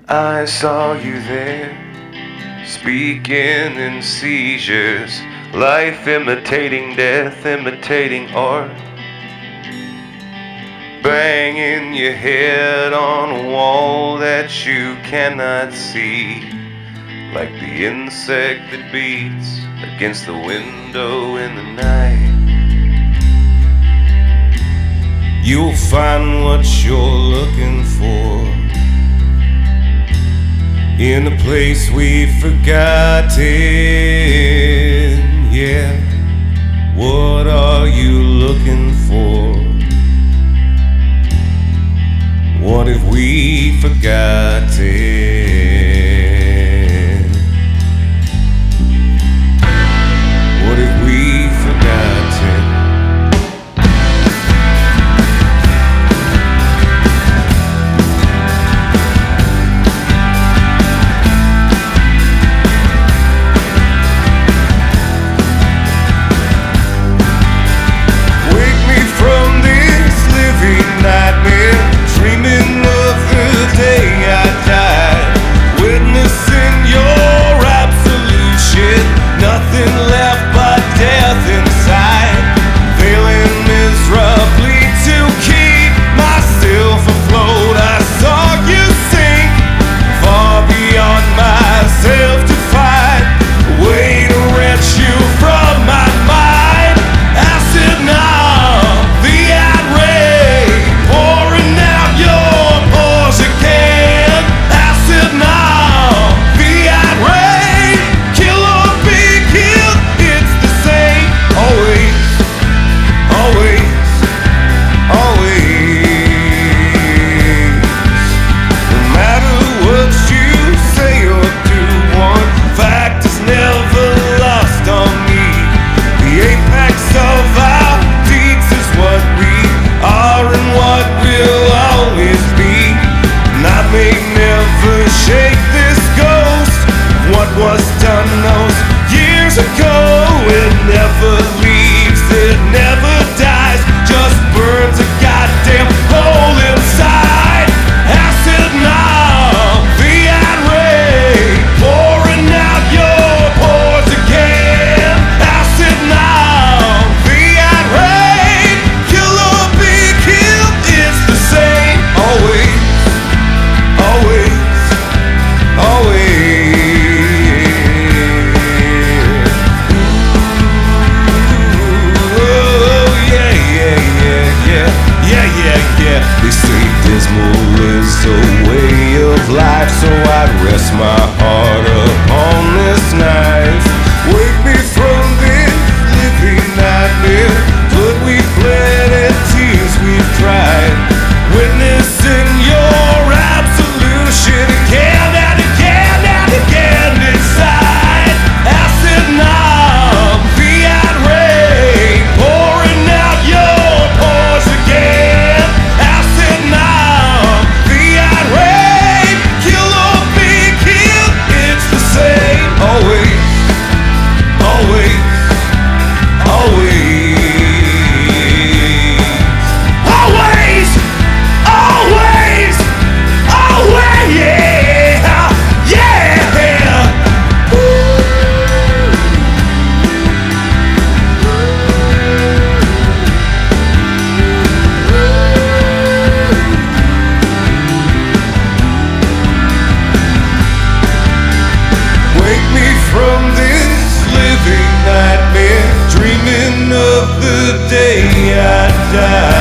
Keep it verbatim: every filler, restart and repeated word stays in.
I saw you there, speaking in seizures, life imitating death, imitating art, banging your head on a wall that you cannot see, like the insect that beats against the window in the night. You'll find what you're looking for in a place we've forgotten, yeah. What are you looking for? What have we forgotten? What have we forgotten? So I'd rest my heart upon this knife. Wake me from this living nightmare. Blood we've bled and tears we've cried, witnessing your absolution again and again and again inside. Acid now, fiat rain, pouring out your pores again. Acid now, fiat rain. Always, always, always, always, always, always, yeah, yeah. Ooh. Wake me from this living nightmare, dreaming of the day I die.